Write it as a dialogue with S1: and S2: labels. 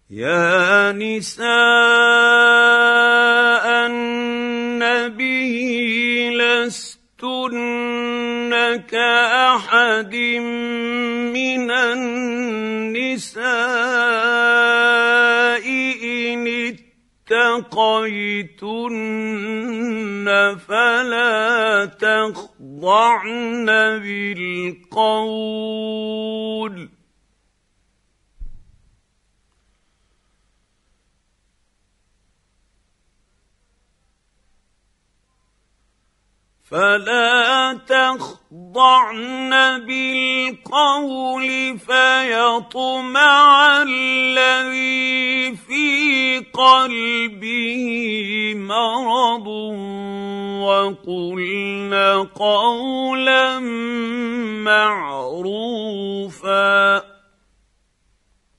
S1: يا نساء النبي لستن كأحد من النساء إن اتقيتن فلا تخضعن بالقول فيطمع الذي في قلبه مرض وقلن قولا معروفا